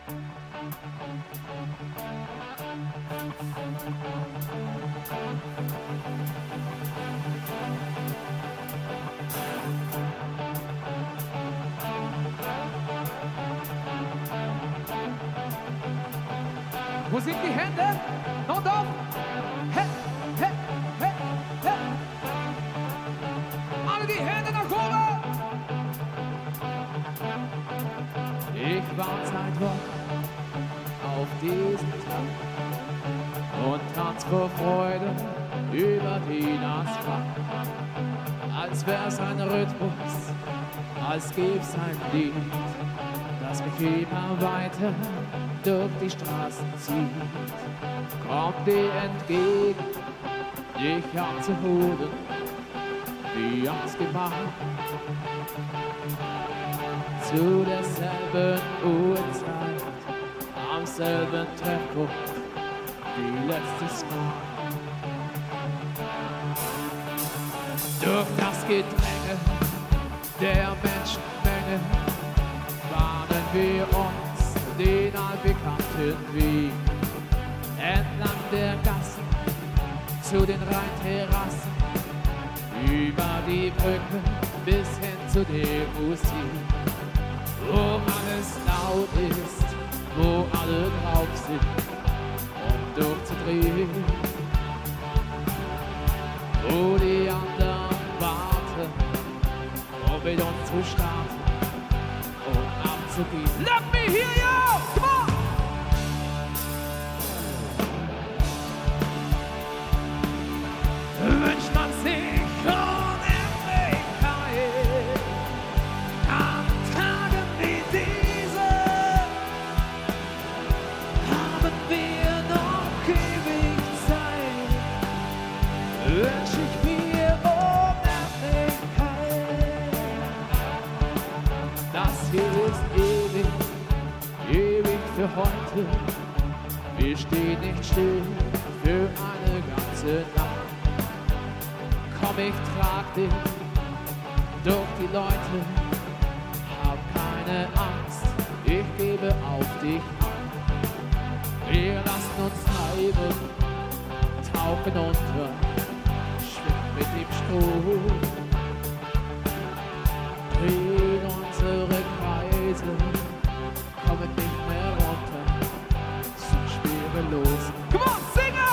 Wo sind die Hände? Und auf! Hey, hey, hey, hey! Alle die Hände nach oben! Ich warte seit Wochen auf diesen Tag und tanz vor Freude über den Asphalt. Als wär's ein Rhythmus, als gäb's ein Lied, das mich immer weiter durch die Straßen zieht. Kommt dir entgegen, dich abzuholen, wie ausgemacht. Zu derselben Uhrzeit, am selben Treffpunkt, wie letztes Mal. Durch das Gedränge der Menschenmenge bahnen wir uns den allbekannten Weg entlang der Gassen zu den Rheinterrassen, über die Brücke bis hin zu der Musik, wo alles laut ist, wo alle drauf sind, um durchzudrehen, wo die anderen warten, um mit uns zu starten, um abzugehen. Let me hear you! Come on! Wünscht man sich Unendlichkeit an Tagen wie diese, haben wir noch ewig Zeit, wünsch ich mir Unendlichkeit. Das hier ist ewig für heute, wir stehen nicht still für eine ganze Nacht. Komm, ich trag dich durch die Leute, hab keine Angst, ich gebe auf dich an. Wir lassen uns treiben, tauchen unter, schwimmen mit dem Strom, drehen unsere Kreise, kommen nicht mehr runter, sind schwerelos. Come on, sing it!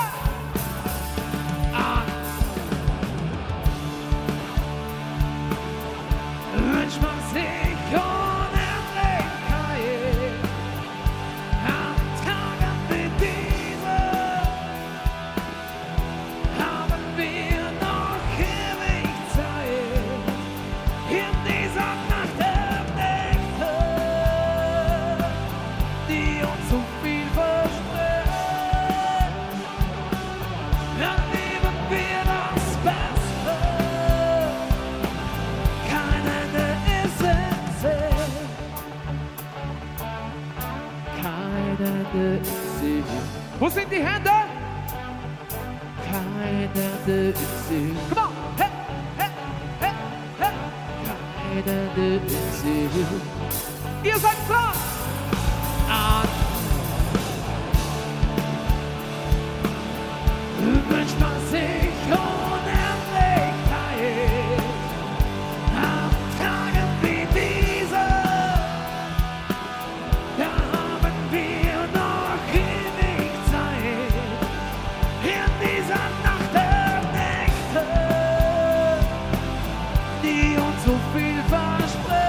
Wünscht man sich Unendlichkeit an Tagen wie diese, haben wir noch ewig Zeit, in dieser Nacht der Nächte, die uns so viel verspricht, erleben wir das Beste. Kein Ende ist in Sicht. Kein Ende ist in Sicht. Wo sind die Hände? Kein Ende ist in Sicht. Come on! Hey, hey, hey, hey! Kein Ende ist in Sicht. Ihr seid dran! Wünscht man sich Unendlichkeit an Tagen wie diese, da haben wir noch ewig Zeit, in dieser Nacht der Nächte, die uns so viel verspricht,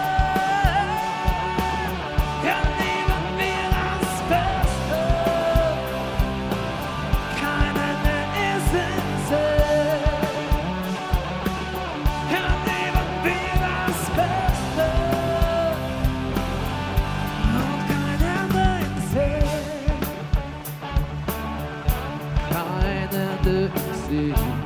erleben wir das Beste. Kein Ende ist in Sicht. Erleben wir das Beste. Und kein Ende in Sicht. Kein Ende in Sicht.